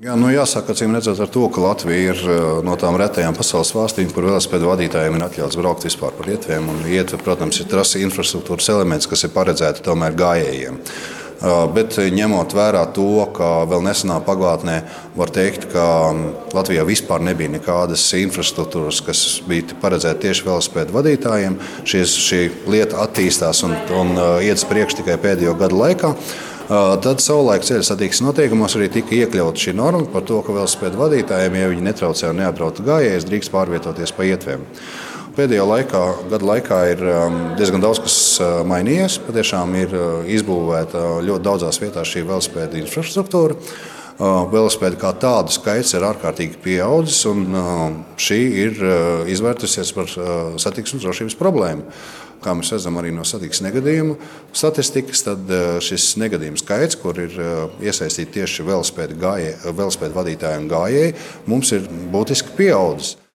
Jā, jāsaka, acīm redzot, ar to, ka Latvija ir no tām retajām pasaules valstīm, kur velosipēdu vadītājiem ir atļauts braukt vispār par ietviem. Ietve, protams, ir trasa infrastruktūras elements, kas ir paredzēta tomēr gājējiem. Bet ņemot vērā to, ka vēl nesenā pagātnē var teikt, ka Latvijā vispār nebija nekādas infrastruktūras, kas bija paredzēta tieši velosipēdu vadītājiem, šī lieta attīstās un iet uz priekšu tikai pēdējo gadu laikā. Tad savulaik ceļu satiksmes noteikumos arī tika iekļauta šī norma par to, ka velosipēdu vadītājiem, ja viņi netraucē un neapdraud gājējus, drīkst pārvietoties pa ietviem. Pēdējā gadu laikā ir diezgan daudz kas mainījies. Patiešām ir izbūvēta ļoti daudzās vietās šī velosipēdu infrastruktūra. Velosipēdu kā tādu skaits ir ārkārtīgi pieaudzis, un šī ir izvērtusies par satiksmes drošības problēmu. Kā mēs redzam arī no satiksmes negadījumu statistikas, tad šis negadījumu skaits, kur ir iesaistīti tieši velosipēdu vadītāji un gājēji, mums ir būtiski pieaudzis.